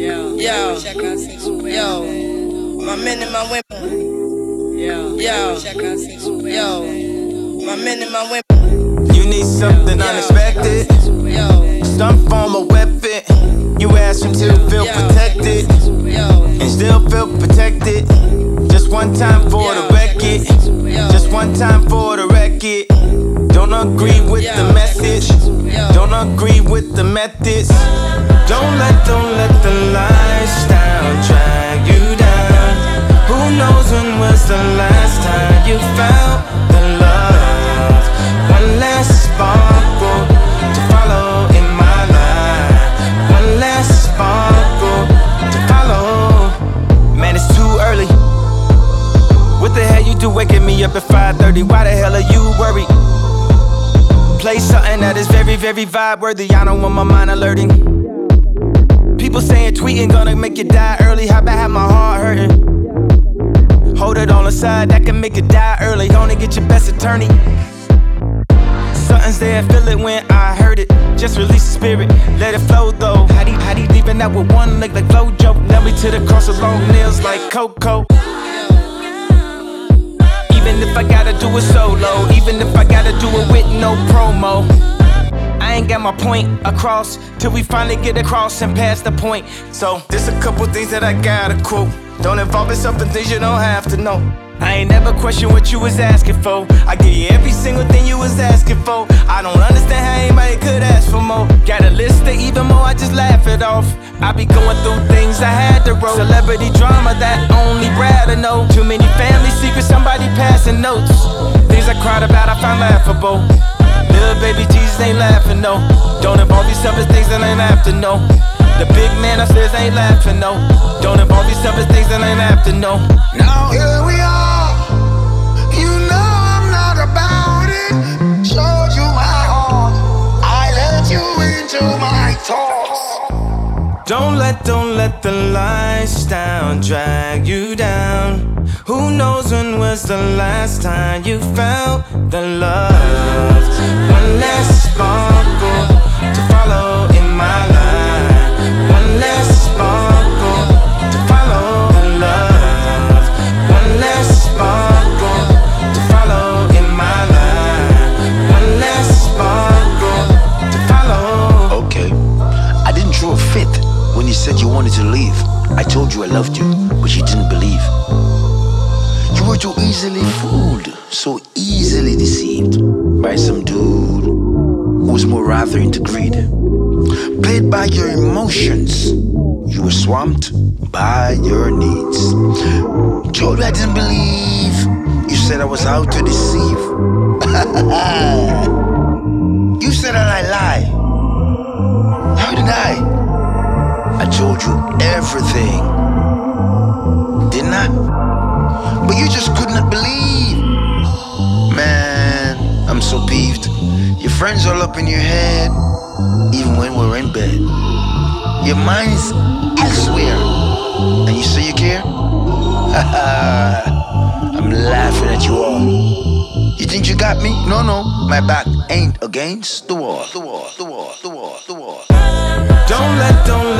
Yo, my men and my women. Yo, my men and my women. You need something unexpected. Some form of weapon. You ask him to feel protected and still feel protected. Just one time for the record. Just one time for the record. Don't agree with the message. Don't agree with the methods. Don't let the lifestyle drag you down. Who knows when was the last time you felt the love? One last sparkle to follow in my life. One last sparkle to follow. Man, it's too early. What the hell you do waking me up at 5:30? Why the hell are you worried? Play something that is very, very vibe worthy. I don't want my mind alerting. People saying tweeting gonna make you die early. How about have my heart hurting? Hold it on the side, that can make you die early. Gonna get your best attorney. Something's there, feel it when I heard it. Just release the spirit, let it flow though. How he leaving out with one leg like Flojo? Nail me to the cross with long nails like Coco. Even if I gotta do it solo, even if I gotta do it with no promo, I ain't got my point across till we finally get across and pass the point. So there's a couple things that I gotta quote. Don't involve yourself in things you don't have to know. I ain't never question what you was asking for. I give you every single thing you was asking for. I don't understand how anybody could ask for more. Got a list of even more, I just laugh it off. I be going through things I had to roll. Celebrity drama that only Brad to know. Too many family secrets, somebody passing notes. Things I cried about, I found laughable. Little baby Jesus ain't laughing, no. Don't involve yourself in things that ain't have to know. The big man upstairs ain't laughing, no. Don't involve yourself in things that ain't have to know. Now here we are. You know I'm not about it. Showed you my heart. I let you into my thoughts. Don't let the lifestyle drag you down. Who knows when was the last time you felt the love? One last sparkle to follow in my life. One last sparkle to follow the love. One last sparkle to follow in my life. One last sparkle to follow. Okay, I didn't throw a fit when you said you wanted to leave. I told you I loved you, but you didn't believe. You were too easily fooled, so easily deceived by some dude who was more rather into greed. Played by your emotions, you were swamped by your needs. Told you I didn't believe, you said I was out to deceive. You said that I lie. How did I told you everything, didn't I? But you just could not believe. Man, I'm so peeved. Your friends all up in your head, even when we're in bed. Your mind's elsewhere, and you say you care? I'm laughing at you all. You think you got me? No, my back ain't against the wall. The wall. Don't let